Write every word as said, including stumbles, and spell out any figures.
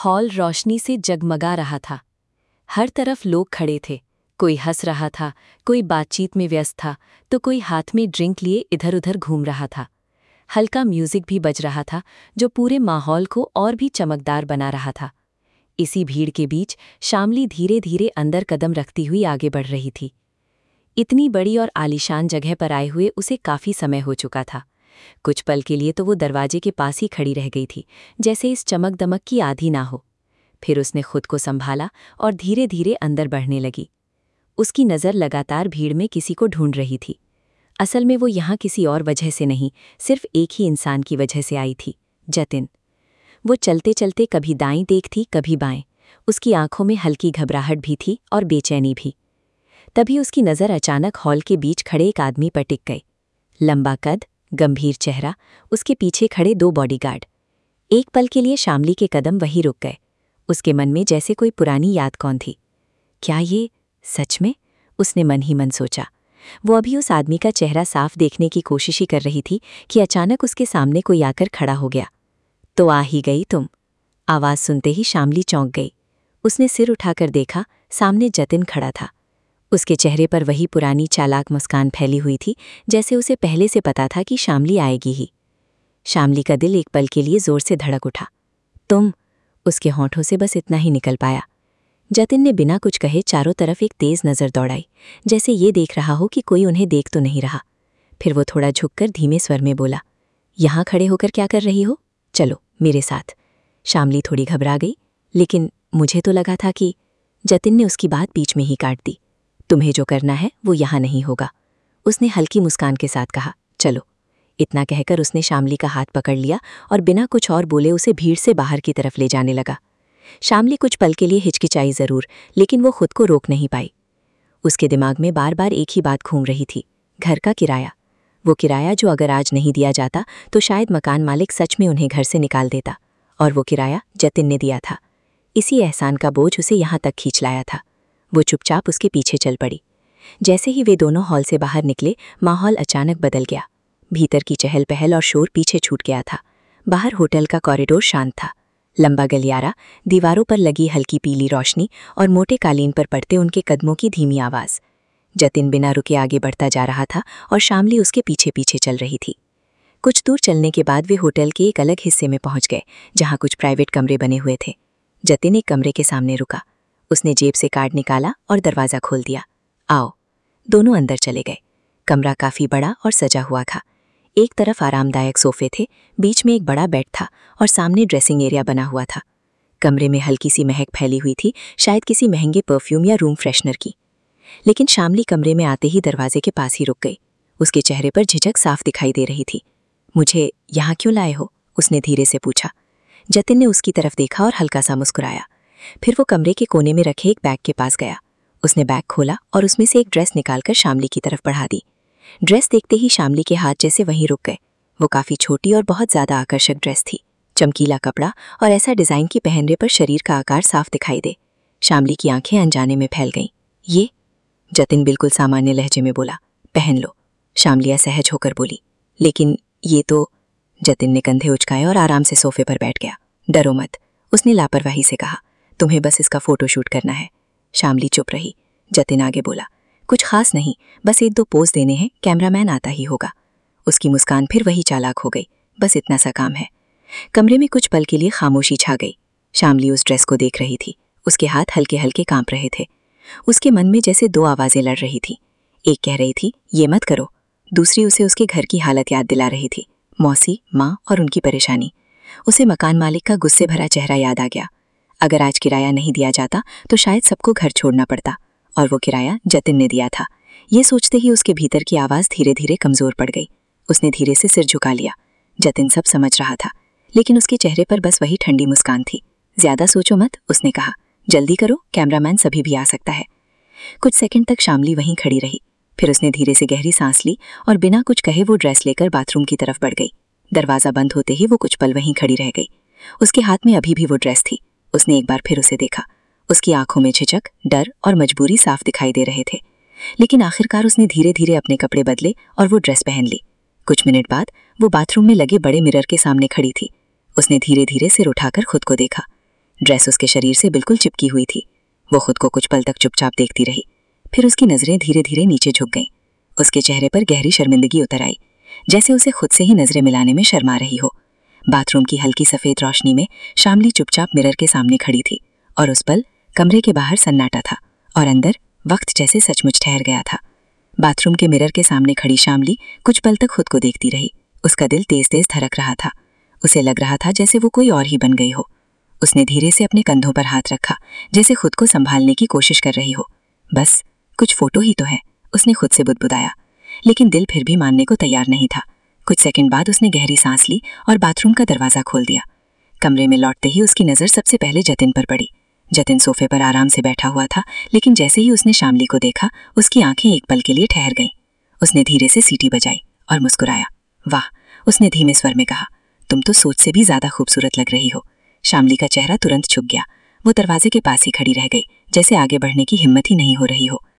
Hall रोशनी से जगमगा रहा था। हर तरफ लोग खड़े थे। कोई हंस रहा था, कोई बातचीत में व्यस्त था, तो कोई हाथ में ड्रिंक लिए इधर उधर घूम रहा था। हल्का म्यूजिक भी बज रहा था, जो पूरे माहौल को और भी चमकदार बना रहा था। इसी भीड़ के बीच शामली धीरे धीरे अंदर कदम रखती हुई आगे बढ़ रही थी। इतनी बड़ी और आलीशान जगह पर आए हुए उसे काफी समय हो चुका था। कुछ पल के लिए तो वो दरवाजे के पास ही खड़ी रह गई थी, जैसे इस चमक दमक की आधी ना हो। फिर उसने खुद को संभाला और धीरे धीरे अंदर बढ़ने लगी। उसकी नज़र लगातार भीड़ में किसी को ढूंढ रही थी। असल में वो यहाँ किसी और वजह से नहीं, सिर्फ एक ही इंसान की वजह से आई थी, जतिन। वो चलते चलते कभी दाईं देखती, कभी बाएं। उसकी आंखों में हल्की घबराहट भी थी और बेचैनी भी। तभी उसकी नज़र अचानक हॉल के बीच खड़े एक आदमी पर टिक गई। लंबा कद, गंभीर चेहरा, उसके पीछे खड़े दो बॉडीगार्ड। एक पल के लिए शामली के कदम वहीं रुक गए। उसके मन में जैसे कोई पुरानी याद कौन थी। क्या ये सच में? उसने मन ही मन सोचा। वो अभी उस आदमी का चेहरा साफ देखने की कोशिश ही कर रही थी कि अचानक उसके सामने कोई आकर खड़ा हो गया। तो आ ही गई तुम? आवाज़ सुनते ही शामली चौंक गई। उसने सिर उठाकर देखा, सामने जतिन खड़ा था। उसके चेहरे पर वही पुरानी चालाक मुस्कान फैली हुई थी, जैसे उसे पहले से पता था कि शामली आएगी ही। शामली का दिल एक पल के लिए जोर से धड़क उठा। तुम? उसके होंठों से बस इतना ही निकल पाया। जतिन ने बिना कुछ कहे चारों तरफ एक तेज नज़र दौड़ाई, जैसे ये देख रहा हो कि कोई उन्हें देख तो नहीं रहा। फिर वो थोड़ा झुककर धीमे स्वर में बोला, यहाँ खड़े होकर क्या कर रही हो? चलो मेरे साथ। शामली थोड़ी घबरा गई, लेकिन मुझे तो लगा था कि... जतिन ने उसकी बात बीच में ही काट दी। तुम्हें जो करना है वो यहाँ नहीं होगा, उसने हल्की मुस्कान के साथ कहा। चलो। इतना कहकर उसने शामली का हाथ पकड़ लिया और बिना कुछ और बोले उसे भीड़ से बाहर की तरफ ले जाने लगा। शामली कुछ पल के लिए हिचकिचाई जरूर, लेकिन वो खुद को रोक नहीं पाई। उसके दिमाग में बार बार एक ही बात घूम रही थी, घर का किराया। वो किराया जो अगर आज नहीं दिया जाता तो शायद मकान मालिक सच में उन्हें घर से निकाल देता, और वो किराया जतिन ने दिया था। इसी एहसान का बोझ उसे यहाँ तक खींच लाया था। वो चुपचाप उसके पीछे चल पड़ी। जैसे ही वे दोनों हॉल से बाहर निकले, माहौल अचानक बदल गया। भीतर की चहल पहल और शोर पीछे छूट गया था। बाहर होटल का कॉरिडोर शांत था। लंबा गलियारा, दीवारों पर लगी हल्की पीली रोशनी और मोटे कालीन पर पड़ते उनके कदमों की धीमी आवाज़। जतिन बिना रुके आगे बढ़ता जा रहा था और शामली उसके पीछे पीछे चल रही थी। कुछ दूर चलने के बाद वे होटल के एक अलग हिस्से में पहुंच गए, जहां कुछ प्राइवेट कमरे बने हुए थे। जतिन एक कमरे के सामने रुका। उसने जेब से कार्ड निकाला और दरवाज़ा खोल दिया। आओ। दोनों अंदर चले गए। कमरा काफ़ी बड़ा और सजा हुआ था। एक तरफ आरामदायक सोफे थे, बीच में एक बड़ा बेड था और सामने ड्रेसिंग एरिया बना हुआ था। कमरे में हल्की सी महक फैली हुई थी, शायद किसी महंगे परफ्यूम या रूम फ्रेशनर की। लेकिन शामली कमरे में आते ही दरवाजे के पास ही रुक गई। उसके चेहरे पर झिझक साफ दिखाई दे रही थी। मुझे यहाँ क्यों लाए हो? उसने धीरे से पूछा। जतिन ने उसकी तरफ देखा और हल्का सा मुस्कुराया। फिर वो कमरे के कोने में रखे एक बैग के पास गया। उसने बैग खोला और उसमें से एक ड्रेस निकालकर शामली की तरफ बढ़ा दी। ड्रेस देखते ही शामली के हाथ जैसे वहीं रुक गए। वो काफ़ी छोटी और बहुत ज़्यादा आकर्षक ड्रेस थी। चमकीला कपड़ा और ऐसा डिज़ाइन की पहनने पर शरीर का आकार साफ दिखाई दे। शामली की आंखें अनजाने में फैल गईं। ये? जतिन बिल्कुल सामान्य लहजे में बोला। पहन लो। शामली असहज होकर बोली। लेकिन ये तो... जतिन ने कंधे उचकाए और आराम से सोफे पर बैठ गया। डरो मत, उसने लापरवाही से कहा। तुम्हें बस इसका फोटोशूट करना है। शामली चुप रही। जतिन आगे बोला। कुछ खास नहीं, बस एक दो पोज देने हैं, कैमरामैन आता ही होगा। उसकी मुस्कान फिर वही चालाक हो गई। बस इतना सा काम है। कमरे में कुछ पल के लिए खामोशी छा गई। शामली उस ड्रेस को देख रही थी। उसके हाथ हल्के हल्के कांप रहे थे। उसके मन में जैसे दो आवाज़ें लड़ रही थी। एक कह रही थी ये मत करो, दूसरी उसे उसके घर की हालत याद दिला रही थी। मौसी, माँ और उनकी परेशानी। उसे मकान मालिक का गुस्से भरा चेहरा याद आ गया। अगर आज किराया नहीं दिया जाता तो शायद सबको घर छोड़ना पड़ता, और वो किराया जतिन ने दिया था। ये सोचते ही उसके भीतर की आवाज़ धीरे धीरे कमज़ोर पड़ गई। उसने धीरे से सिर झुका लिया। जतिन सब समझ रहा था, लेकिन उसके चेहरे पर बस वही ठंडी मुस्कान थी। ज्यादा सोचो मत, उसने कहा। जल्दी करो, कैमरामैन सभी भी आ सकता है। कुछ सेकंड तक शामली वहीं खड़ी रही। फिर उसने धीरे से गहरी सांस ली और बिना कुछ कहे वो ड्रेस लेकर बाथरूम की तरफ बढ़ गई। दरवाज़ा बंद होते ही वो कुछ पल वहीं खड़ी रह गई। उसके हाथ में अभी भी वो ड्रेस थी। उसने एक बार फिर उसे देखा। उसकी आंखों में झिझक, डर और मजबूरी साफ दिखाई दे रहे थे। लेकिन आखिरकार उसने धीरे धीरे अपने कपड़े बदले और वो ड्रेस पहन ली। कुछ मिनट बाद वो बाथरूम में लगे बड़े मिरर के सामने खड़ी थी। उसने धीरे धीरे सिर उठाकर खुद को देखा। ड्रेस उसके शरीर से बिल्कुल चिपकी हुई थी। वो खुद को कुछ पल तक चुपचाप देखती रही, फिर उसकी नजरें धीरे धीरे नीचे झुक गईं। उसके चेहरे पर गहरी शर्मिंदगी उतर आई, जैसे उसे खुद से ही नजरें मिलाने में शर्मा रही हो। बाथरूम की हल्की सफेद रोशनी में शामली चुपचाप मिरर के सामने खड़ी थी, और उस पल कमरे के बाहर सन्नाटा था और अंदर वक्त जैसे सचमुच ठहर गया था। बाथरूम के मिरर के सामने खड़ी शामली कुछ पल तक खुद को देखती रही। उसका दिल तेज तेज धड़क रहा था। उसे लग रहा था जैसे वो कोई और ही बन गई हो। उसने धीरे से अपने कंधों पर हाथ रखा, जैसे खुद को संभालने की कोशिश कर रही हो। बस कुछ फोटो ही तो है, उसने खुद से बुदबुदाया, लेकिन दिल फिर भी मानने को तैयार नहीं था। कुछ सेकंड बाद उसने गहरी सांस ली और बाथरूम का दरवाजा खोल दिया। कमरे में लौटते ही उसकी नजर सबसे पहले जतिन पर पड़ी। जतिन सोफे पर आराम से बैठा हुआ था, लेकिन जैसे ही उसने शामली को देखा, उसकी आंखें एक पल के लिए ठहर गईं। उसने धीरे से सीटी बजाई और मुस्कुराया। वाह, उसने धीमे स्वर में कहा, तुम तो सोच से भी ज्यादा खूबसूरत लग रही हो। शामली का चेहरा तुरंत झुक गया। वो दरवाजे के पास ही खड़ी रह गई, जैसे आगे बढ़ने की हिम्मत ही नहीं हो रही हो।